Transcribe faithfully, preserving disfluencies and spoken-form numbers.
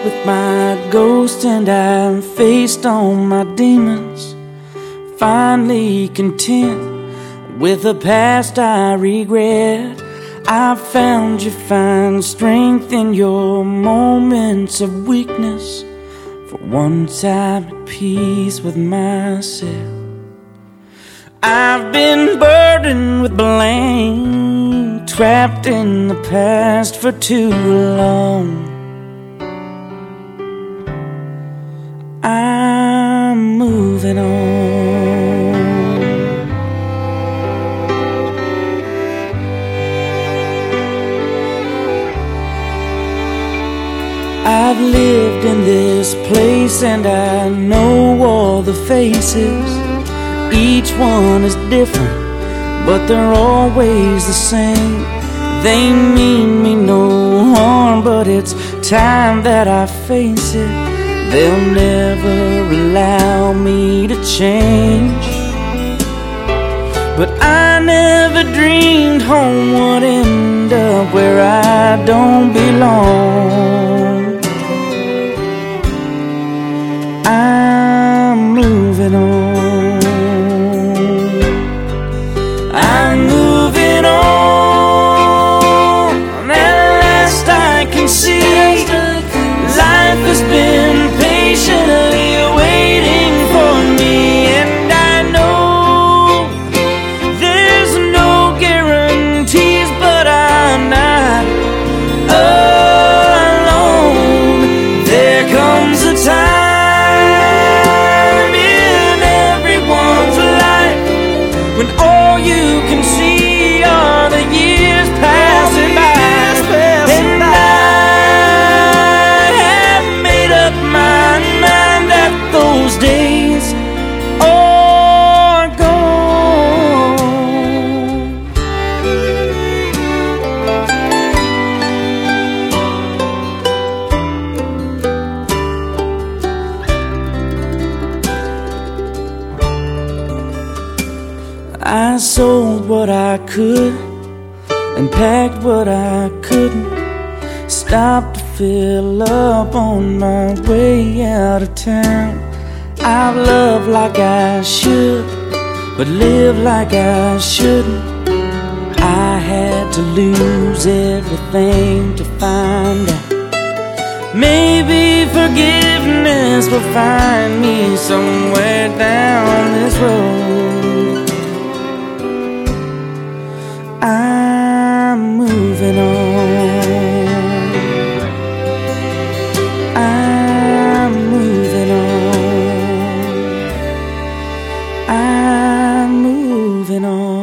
with my ghost and I faced all my demons, finally content with the past I regret. I found you find strength in your moments of weakness. For once I'm at peace with myself. I've been burdened with blame, trapped in the past for too long. I'm moving on. I've lived in this place and I know all the faces. Each one is different, but they're always the same. They mean me no harm, but it's time that I face it. They'll never allow me to change. But I never dreamed home would end up where I don't belong. I'm moving on. I'm moving on. At last I can see life has been patiently waiting for me, and I know there's no guarantees, but I'm not alone. There comes a time in everyone's life when all you can see are the years passing by, and I have made up my mind that those days are gone. I sold what I could and packed what I couldn't. Stopped to fill up on my way out of town. I've loved like I should, but lived like I shouldn't. I had to lose everything to find out. Maybe forgiveness will find me somewhere down this road. I'm moving on. I'm moving on. I'm moving on.